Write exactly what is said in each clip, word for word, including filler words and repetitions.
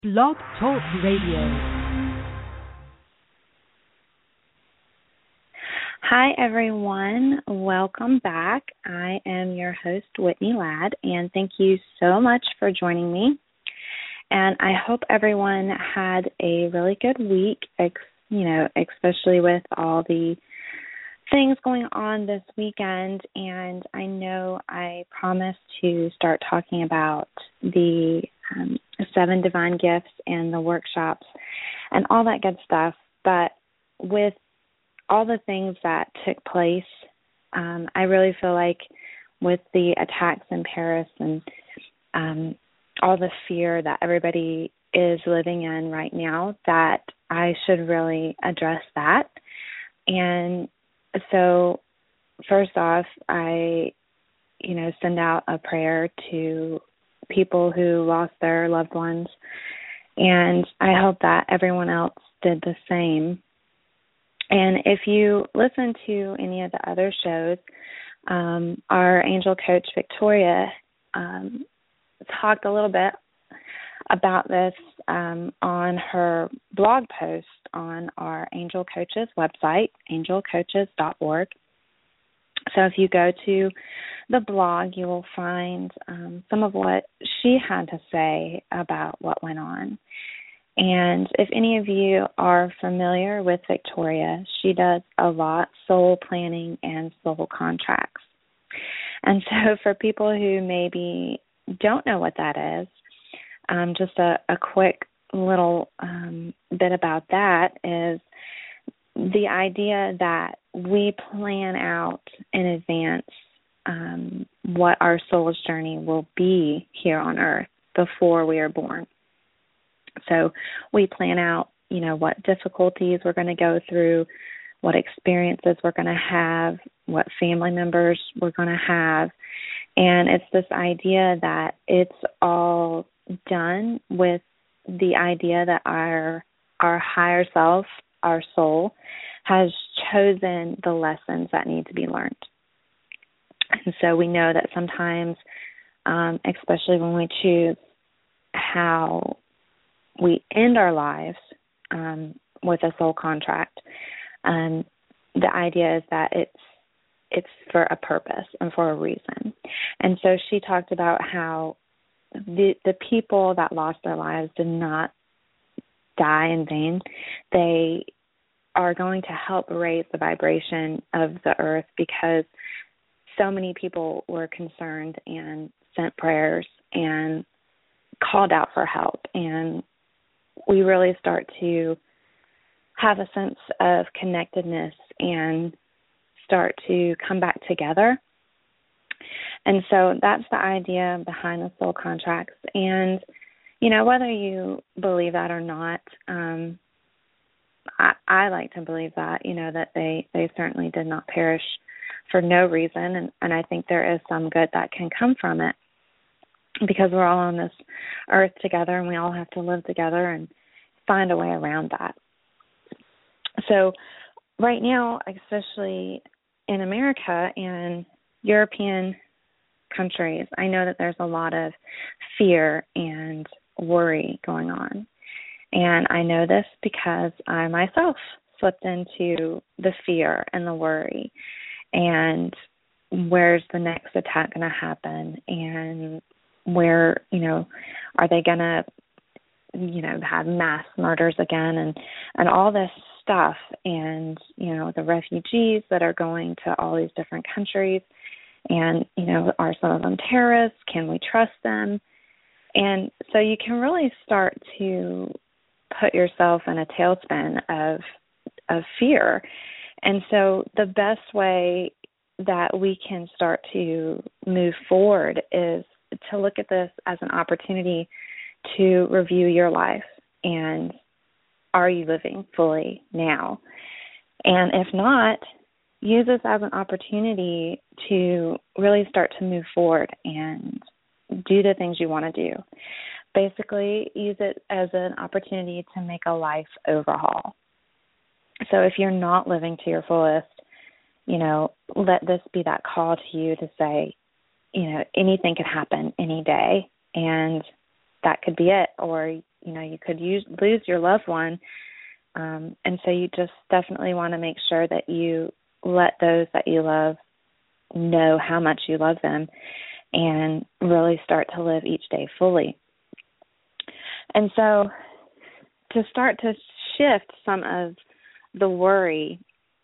Blog Talk Radio. Hi, everyone. Welcome back. I am your host, Whitney Ladd, and thank you so much for joining me. And I hope everyone had a really good week, ex- you know, especially with all the things going on this weekend. And I know I promised to start talking about the um, seven divine gifts and the workshops and all that good stuff. But with all the things that took place, um, I really feel like with the attacks in Paris and um, all the fear that everybody is living in right now, that I should really address that. And so first off, I, you know, send out a prayer to people who lost their loved ones, and I hope that everyone else did the same. And if you listen to any of the other shows, um, our angel coach, Victoria, um, talked a little bit about this um, on her blog post on our Angel Coaches website, angel coaches dot org. So if you go to the blog, you will find um, some of what she had to say about what went on. And if any of you are familiar with Victoria, she does a lot soul planning and soul contracts. And so for people who maybe don't know what that is, um, just a, a quick little um, bit about that is the idea that we plan out in advance um, what our soul's journey will be here on earth before we are born. So we plan out, you know, what difficulties we're going to go through, what experiences we're going to have, what family members we're going to have. And it's this idea that it's all done with the idea that our our higher self, our soul, has chosen the lessons that need to be learned. And so we know that sometimes, um, especially when we choose how we end our lives um, with a soul contract, um, the idea is that it's it's for a purpose and for a reason. And so she talked about how the the people that lost their lives did not die in vain. They are going to help raise the vibration of the earth because so many people were concerned and sent prayers and called out for help. And we really start to have a sense of connectedness and start to come back together. And so that's the idea behind the soul contracts. And, you know, whether you believe that or not, um, I, I like to believe that, you know, that they, they certainly did not perish for no reason. And, and I think there is some good that can come from it because we're all on this earth together and we all have to live together and find a way around that. So right now, especially in America and European countries, I know that there's a lot of fear and worry going on. And I know this because I myself slipped into the fear and the worry. And where's the next attack going to happen? And where, you know, are they going to, you know, have mass murders again and, and all this stuff. And, you know, the refugees that are going to all these different countries. And, you know, are some of them terrorists? Can we trust them? And so you can really start to put yourself in a tailspin of of fear. And so the best way that we can start to move forward is to look at this as an opportunity to review your life. And are you living fully now? And if not, use this as an opportunity to really start to move forward and do the things you want to do. Basically, use it as an opportunity to make a life overhaul. So if you're not living to your fullest, you know, let this be that call to you to say, you know, anything could happen any day, and that could be it. Or you know, you could use, lose your loved one. Um, and so you just definitely want to make sure that you let those that you love know how much you love them and really start to live each day fully. And so to start to shift some of the worry,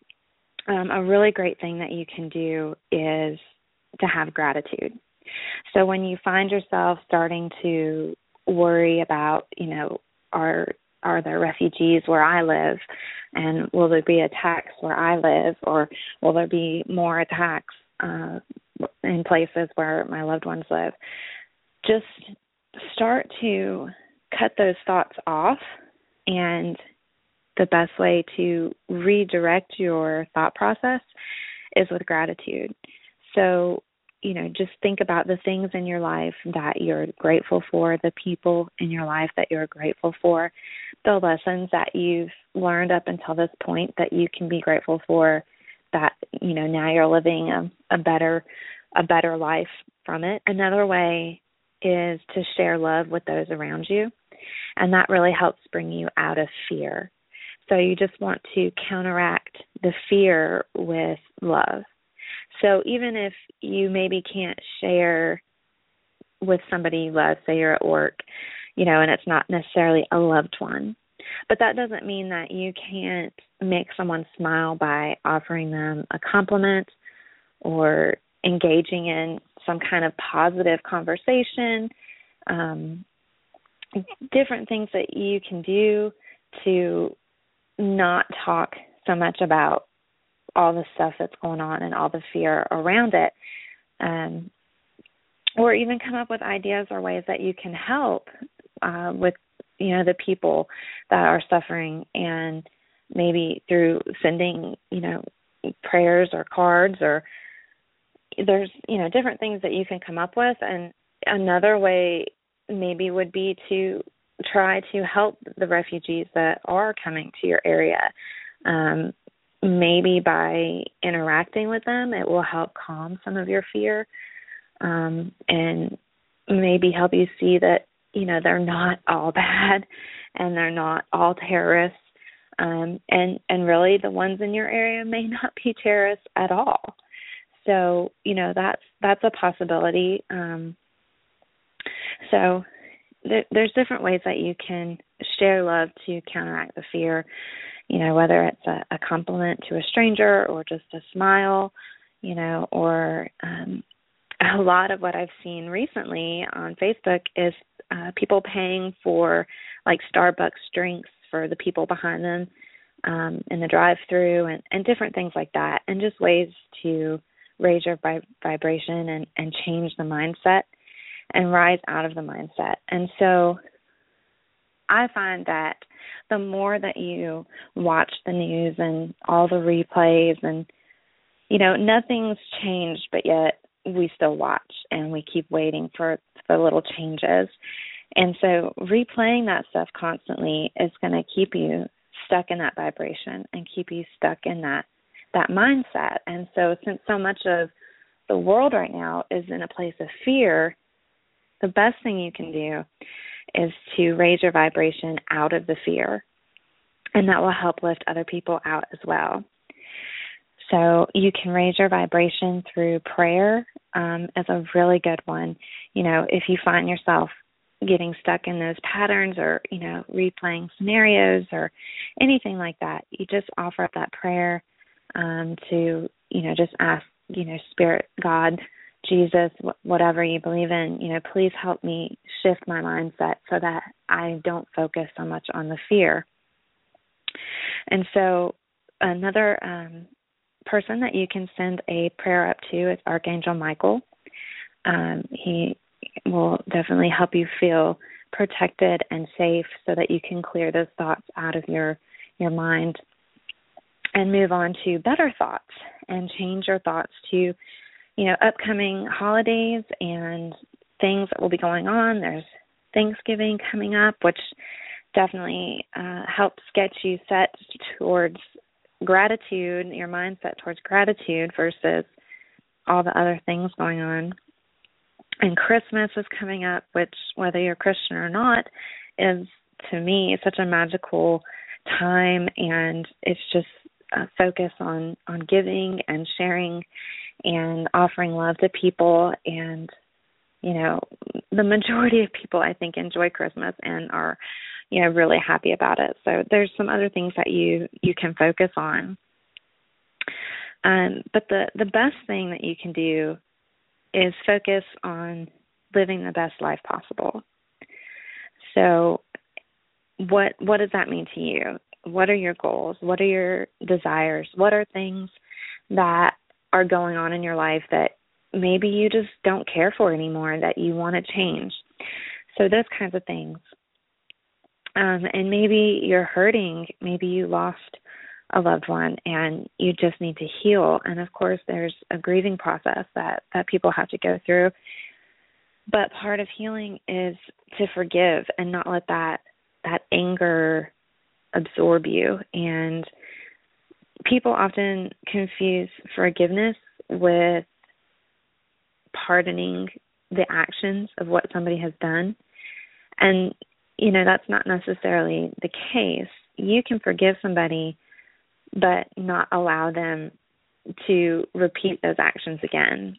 um, a really great thing that you can do is to have gratitude. So when you find yourself starting to worry about, you know, are are there refugees where I live, and will there be attacks where I live, or will there be more attacks uh, in places where my loved ones live, just start to cut those thoughts off. And the best way to redirect your thought process is with gratitude. So, you know, just think about the things in your life that you're grateful for, the people in your life that you're grateful for, the lessons that you've learned up until this point that you can be grateful for, that, you know, now you're living a, a better a better life from it. Another way is to share love with those around you, and that really helps bring you out of fear. So you just want to counteract the fear with love. So even if you maybe can't share with somebody you love, say you're at work, you know, and it's not necessarily a loved one, but that doesn't mean that you can't make someone smile by offering them a compliment or engaging in some kind of positive conversation, um, different things that you can do to not talk so much about all the stuff that's going on and all the fear around it, um, or even come up with ideas or ways that you can help uh, with, you know, the people that are suffering, and maybe through sending, you know, prayers or cards, or there's, you know, different things that you can come up with. And another way maybe would be to try to help the refugees that are coming to your area. Um, maybe by interacting with them, it will help calm some of your fear, um, and maybe help you see that, you know, they're not all bad and they're not all terrorists. Um, and, and really the ones in your area may not be terrorists at all. So, you know, that's, that's a possibility. Um, so th- there's different ways that you can share love to counteract the fear, you know, whether it's a, a compliment to a stranger or just a smile, you know, or um, a lot of what I've seen recently on Facebook is uh, people paying for like Starbucks drinks for the people behind them um, in the drive-through, and, and different things like that, and just ways to raise your vib- vibration and, and change the mindset and rise out of the mindset. And so I find that the more that you watch the news and all the replays, and, you know, nothing's changed, but yet we still watch and we keep waiting for the little changes. And so replaying that stuff constantly is going to keep you stuck in that vibration and keep you stuck in that, that mindset. And so since so much of the world right now is in a place of fear, the best thing you can do is to raise your vibration out of the fear, and that will help lift other people out as well. So you can raise your vibration through prayer um, as a really good one. You know, if you find yourself getting stuck in those patterns, or, you know, replaying scenarios or anything like that, you just offer up that prayer um, to, you know, just ask, you know, Spirit, God, Jesus, whatever you believe in, you know, please help me shift my mindset so that I don't focus so much on the fear. And so another um, person that you can send a prayer up to is Archangel Michael. Um, he will definitely help you feel protected and safe so that you can clear those thoughts out of your, your mind and move on to better thoughts and change your thoughts to, you know, upcoming holidays and things that will be going on. There's Thanksgiving coming up, which definitely uh, helps get you set towards gratitude, your mindset towards gratitude versus all the other things going on. And Christmas is coming up, which, whether you're Christian or not, is to me, it's such a magical time, and it's just a focus on, on giving and sharing and offering love to people. And, you know, the majority of people, I think, enjoy Christmas and are, you know, really happy about it. So there's some other things that you, you can focus on. Um, but the, the best thing that you can do is focus on living the best life possible. So what what does that mean to you? What are your goals? What are your desires? What are things that are going on in your life that maybe you just don't care for anymore, that you want to change? So those kinds of things. Um, and maybe you're hurting. Maybe you lost a loved one and you just need to heal. And of course, there's a grieving process that, that people have to go through. But part of healing is to forgive and not let that that anger absorb you. And people often confuse forgiveness with pardoning the actions of what somebody has done. And, you know, that's not necessarily the case. You can forgive somebody, but not allow them to repeat those actions again.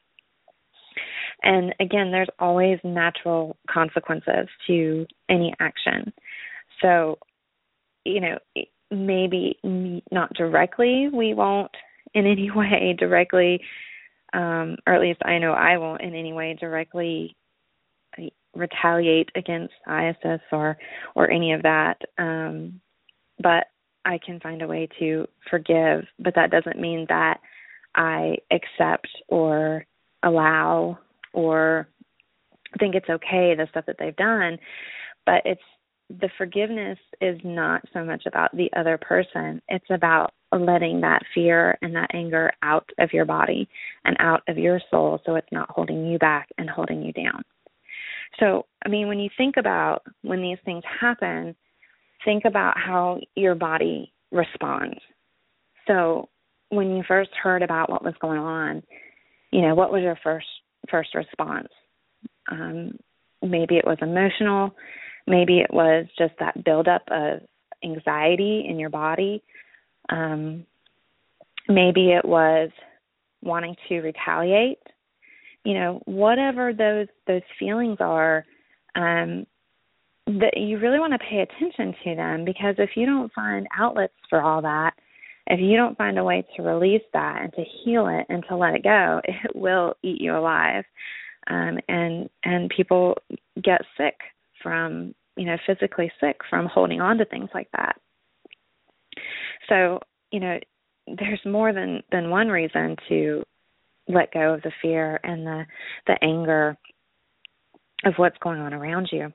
And again, there's always natural consequences to any action. So, you know, maybe not directly, we won't in any way directly, um, or at least I know I won't in any way directly retaliate against I S S or, or any of that. Um, but I can find a way to forgive, but that doesn't mean that I accept or allow or think it's okay, the stuff that they've done. But it's the forgiveness is not so much about the other person. It's about letting that fear and that anger out of your body and out of your soul, so it's not holding you back and holding you down. So, I mean, when you think about when these things happen, think about how your body responds. So when you first heard about what was going on, you know, what was your first first response? Um, maybe it was emotional. Maybe it was just that buildup of anxiety in your body. Um, maybe it was wanting to retaliate. You know, whatever those those feelings are, um, that you really want to pay attention to them, because if you don't find outlets for all that, if you don't find a way to release that and to heal it and to let it go, it will eat you alive. Um, and and people get sick from, you know, physically sick from holding on to things like that. So, you know, there's more than, than one reason to let go of the fear and the, the anger of what's going on around you.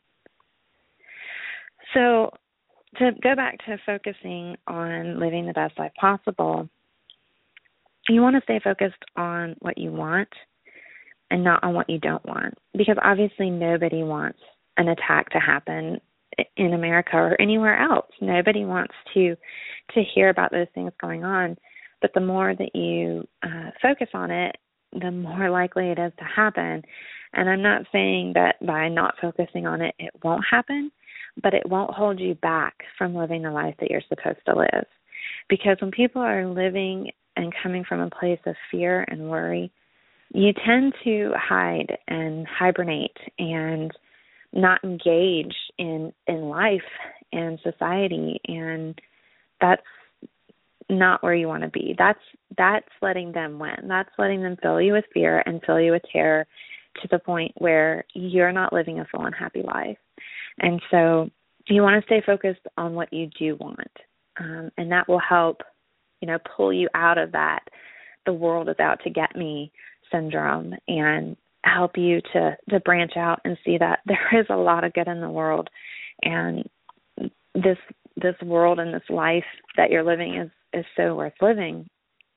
So to go back to focusing on living the best life possible, you want to stay focused on what you want and not on what you don't want, because obviously nobody wants an attack to happen in America or anywhere else. Nobody wants to to hear about those things going on. But the more that you uh, focus on it, the more likely it is to happen. And I'm not saying that by not focusing on it, it won't happen, but it won't hold you back from living the life that you're supposed to live. Because when people are living and coming from a place of fear and worry, you tend to hide and hibernate and not engage in, in life and society, and that's not where you want to be. That's that's letting them win. That's letting them fill you with fear and fill you with terror to the point where you're not living a full and happy life. And so you want to stay focused on what you do want, um, and that will help, you know, pull you out of that the world is out to get me syndrome, and help you to, to branch out and see that there is a lot of good in the world, and this this world and this life that you're living is, is so worth living.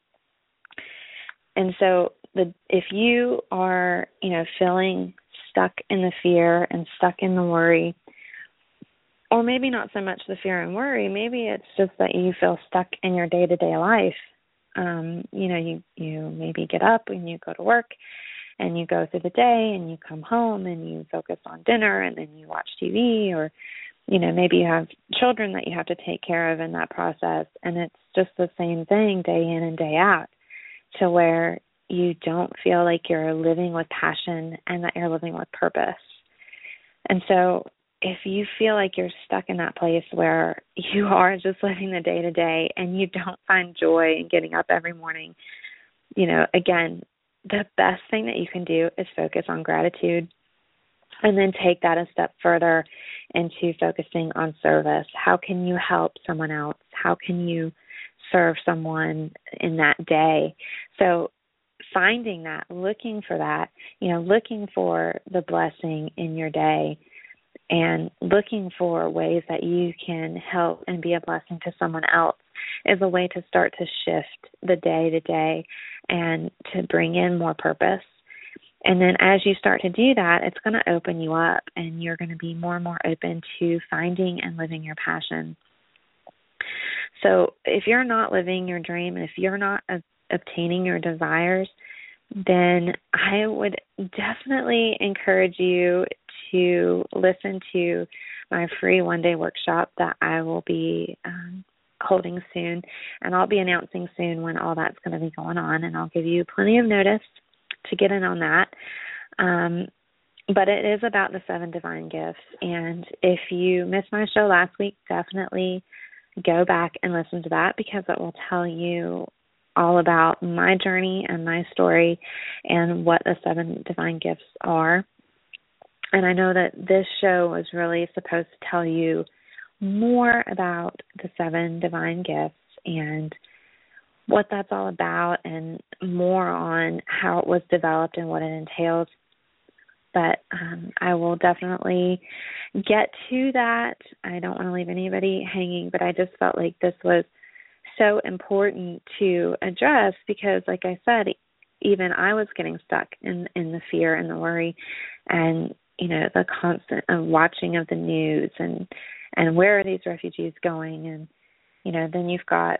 And so the if you are, you know, feeling stuck in the fear and stuck in the worry, or maybe not so much the fear and worry, maybe it's just that you feel stuck in your day-to-day life. Um, you know, you, you maybe get up and you go to work and you go through the day and you come home and you focus on dinner and then you watch T V, or, you know, maybe you have children that you have to take care of in that process, and it's just the same thing day in and day out, to where you don't feel like you're living with passion and that you're living with purpose. And so if you feel like you're stuck in that place where you are just living the day to day and you don't find joy in getting up every morning, you know, again, the best thing that you can do is focus on gratitude, and then take that a step further into focusing on service. How can you help someone else? How can you serve someone in that day? So finding that, looking for that, you know, looking for the blessing in your day, and looking for ways that you can help and be a blessing to someone else is a way to start to shift the day to day and to bring in more purpose. And then as you start to do that, it's going to open you up, and you're going to be more and more open to finding and living your passion. So if you're not living your dream, and if you're not uh, obtaining your desires, then I would definitely encourage you to listen to my free one-day workshop that I will be um, holding soon. And I'll be announcing soon when all that's going to be going on, and I'll give you plenty of notice to get in on that. Um, but it is about the seven divine gifts. And if you missed my show last week, definitely go back and listen to that, because it will tell you all about my journey and my story and what the seven divine gifts are. And I know that this show was really supposed to tell you more about the seven divine gifts and what that's all about, and more on how it was developed and what it entails. But um, I will definitely get to that. I don't want to leave anybody hanging, but I just felt like this was so important to address, because like I said, even I was getting stuck in, in the fear and the worry, and, you know, the constant uh, watching of the news, and, and where are these refugees going? And, you know, then you've got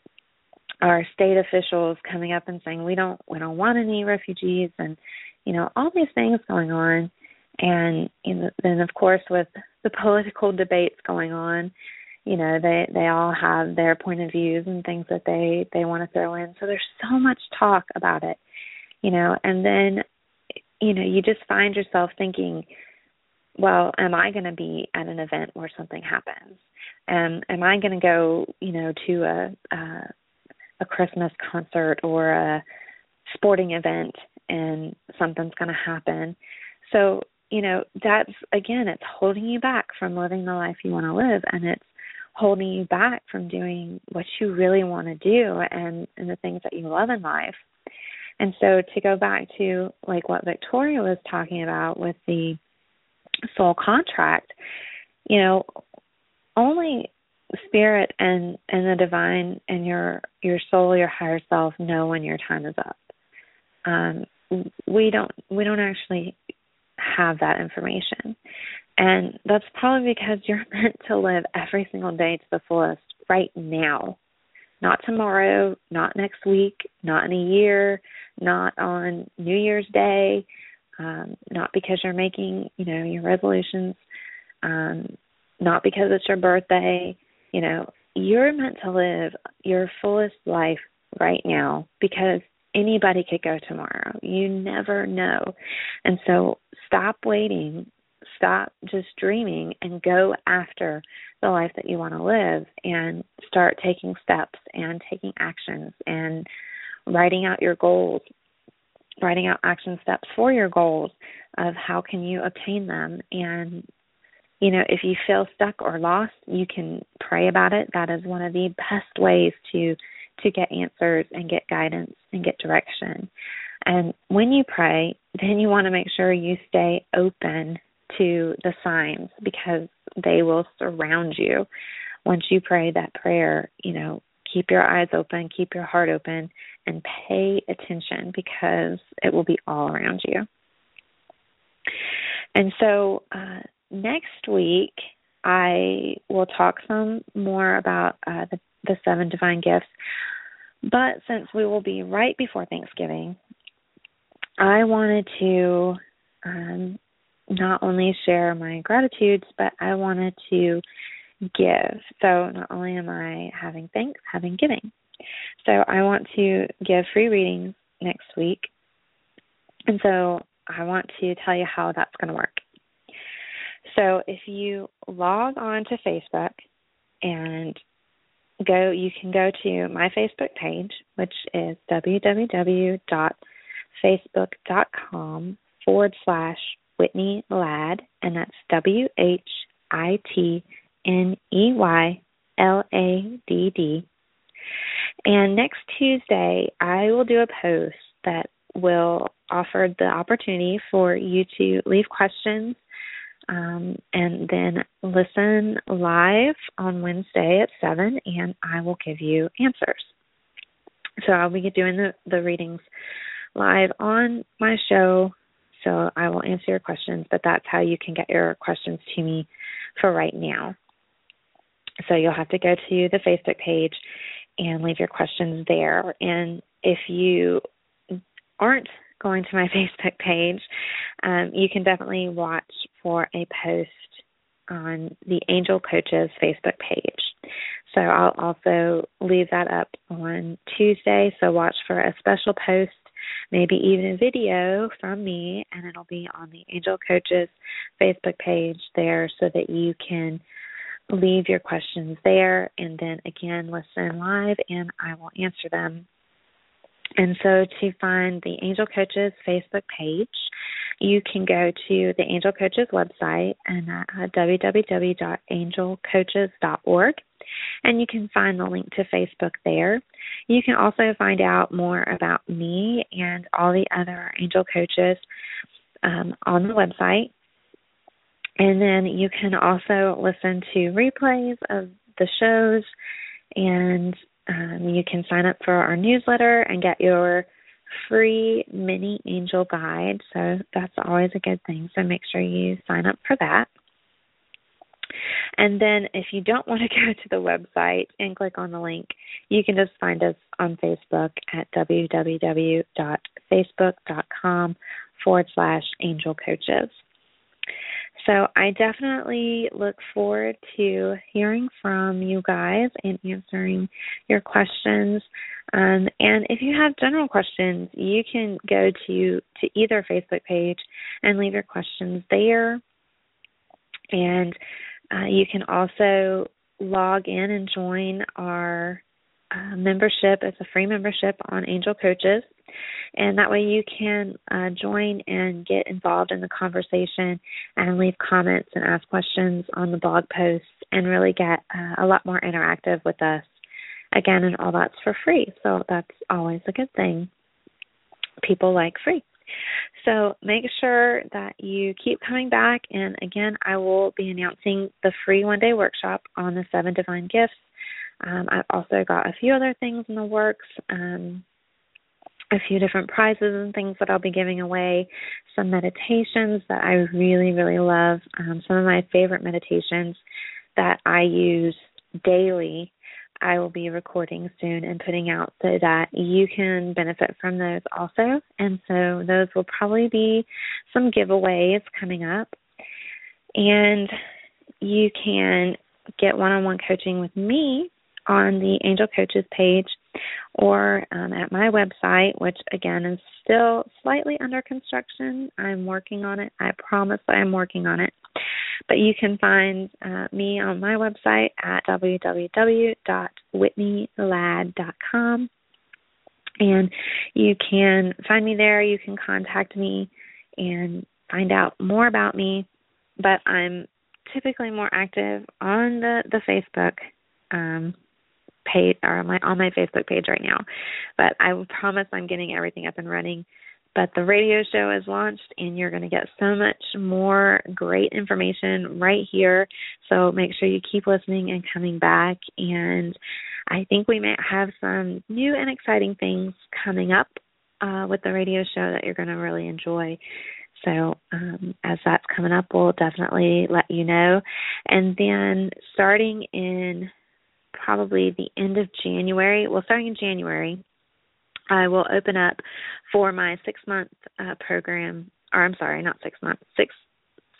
our state officials coming up and saying, we don't, we don't want any refugees, and, you know, all these things going on. And, you know, then of course with the political debates going on, you know, they, they all have their point of views and things that they, they want to throw in. So there's so much talk about it, you know, and then, you know, you just find yourself thinking, well, am I going to be at an event where something happens? Um, am I going to go, you know, to a, a a Christmas concert or a sporting event and something's going to happen? So, you know, that's, again, it's holding you back from living the life you want to live, and it's holding you back from doing what you really want to do and, and the things that you love in life. And so to go back to like what Victoria was talking about with the soul contract, you know, only Spirit and, and the divine and your your soul, your higher self, know when your time is up. Um, we don't we don't actually have that information, and that's probably because you're meant to live every single day to the fullest right now, not tomorrow, not next week, not in a year, not on New Year's Day, um, not because you're making you know your resolutions, um, not because it's your birthday. You know, you're meant to live your fullest life right now, because anybody could go tomorrow. You never know. And so stop waiting, stop just dreaming, and go after the life that you want to live, and start taking steps and taking actions and writing out your goals, writing out action steps for your goals of how can you obtain them. And you know, if you feel stuck or lost, you can pray about it. That is one of the best ways to to get answers and get guidance and get direction. And when you pray, then you want to make sure you stay open to the signs, because they will surround you. Once you pray that prayer, you know, keep your eyes open, keep your heart open, and pay attention, because it will be all around you. And so, uh, next week, I will talk some more about uh, the, the seven divine gifts. But since we will be right before Thanksgiving, I wanted to um, not only share my gratitudes, but I wanted to give. So not only am I having thanks, having giving. So I want to give free readings next week. And so I want to tell you how that's going to work. So if you log on to Facebook and go, you can go to my Facebook page, which is www.facebook.com forward slash Whitney Ladd, and that's W H I T N E Y L A D D. And next Tuesday, I will do a post that will offer the opportunity for you to leave questions um, and then listen live on Wednesday at seven, and I will give you answers. So I'll be doing the, the readings live on my show, so I will answer your questions, but that's how you can get your questions to me for right now. So you'll have to go to the Facebook page and leave your questions there. And if you aren't going to my Facebook page, um, you can definitely watch for a post on the Angel Coaches Facebook page. So I'll also leave that up on Tuesday, so watch for a special post, maybe even a video from me, and it'll be on the Angel Coaches Facebook page there so that you can leave your questions there and then again listen live and I will answer them. And so to find the Angel Coaches Facebook page, you can go to the Angel Coaches website and at w w w dot angel coaches dot org, and you can find the link to Facebook there. You can also find out more about me and all the other Angel Coaches um, on the website. And then you can also listen to replays of the shows, and um, you can sign up for our newsletter and get your free mini angel guide. So that's always a good thing. So make sure you sign up for that. And then if you don't want to go to the website and click on the link, you can just find us on Facebook at w w w dot facebook dot com forward slash angel coaches. So I definitely look forward to hearing from you guys and answering your questions. Um, and if you have general questions, you can go to, to either Facebook page and leave your questions there. And uh, you can also log in and join our uh, membership. It's a free membership on Angel Coaches. And that way you can uh, join and get involved in the conversation and leave comments and ask questions on the blog posts and really get uh, a lot more interactive with us. Again, and all that's for free. So that's always a good thing. People like free. So make sure that you keep coming back. And again, I will be announcing the free one-day workshop on the seven divine gifts. Um, I've also got a few other things in the works. Um, a few different prizes and things that I'll be giving away, some meditations that I really, really love, um, some of my favorite meditations that I use daily, I will be recording soon and putting out so that you can benefit from those also. And so those will probably be some giveaways coming up. And you can get one-on-one coaching with me on the Angel Coaches page or um, at my website, which, again, is still slightly under construction. I'm working on it. I promise that I'm working on it. But you can find uh, me on my website at w w w dot whitney ladd dot com. And you can find me there. You can contact me and find out more about me. But I'm typically more active on the, the Facebook um page or on my on my Facebook page right now. But I will promise I'm getting everything up and running. But the radio show is launched and you're going to get so much more great information right here. So make sure you keep listening and coming back. And I think we might have some new and exciting things coming up uh, with the radio show that you're going to really enjoy. So um, as that's coming up, we'll definitely let you know. And then starting in probably the end of January, well, starting in January, I will open up for my six-month uh, program, or I'm sorry, not six months, six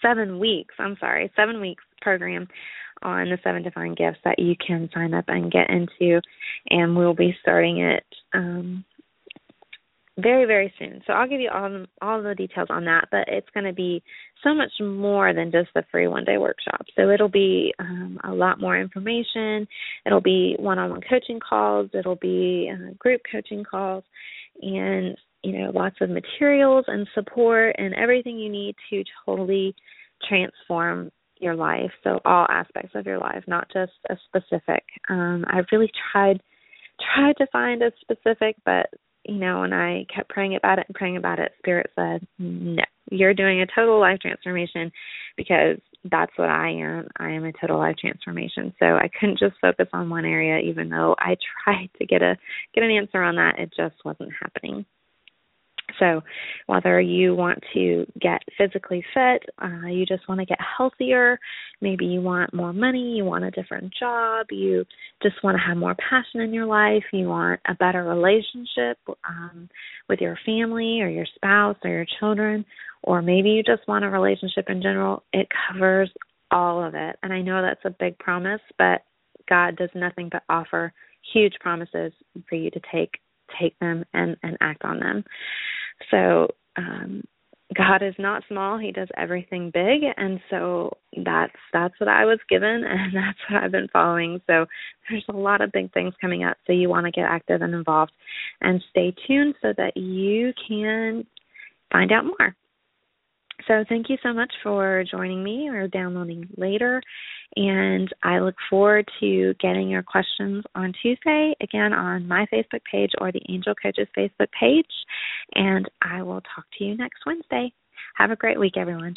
seven weeks, I'm sorry, seven weeks program on the seven divine gifts that you can sign up and get into, and we'll be starting it um, very, very soon. So I'll give you all, all the details on that, but it's going to be so much more than just the free one-day workshop. So it'll be um, a lot more information. It'll be one-on-one coaching calls. It'll be uh, group coaching calls, and, you know, lots of materials and support and everything you need to totally transform your life. So all aspects of your life, not just a specific. Um, I really tried tried to find a specific, but, you know, when I kept praying about it and praying about it, Spirit said, no, you're doing a total life transformation, because that's what I am. I am a total life transformation. So I couldn't just focus on one area, even though I tried to get a get an answer on that. It just wasn't happening. So whether you want to get physically fit, uh, you just want to get healthier, maybe you want more money, you want a different job, you just want to have more passion in your life, you want a better relationship um, with your family or your spouse or your children, or maybe you just want a relationship in general, it covers all of it. And I know that's a big promise, but God does nothing but offer huge promises for you to take take them and, and act on them. So um, God is not small. He does everything big. And so that's that's what I was given, and that's what I've been following. So there's a lot of big things coming up. So you want to get active and involved and stay tuned so that you can find out more. So thank you so much for joining me or downloading later, and I look forward to getting your questions on Tuesday, again, on my Facebook page or the Angel Coaches Facebook page, and I will talk to you next Wednesday. Have a great week, everyone.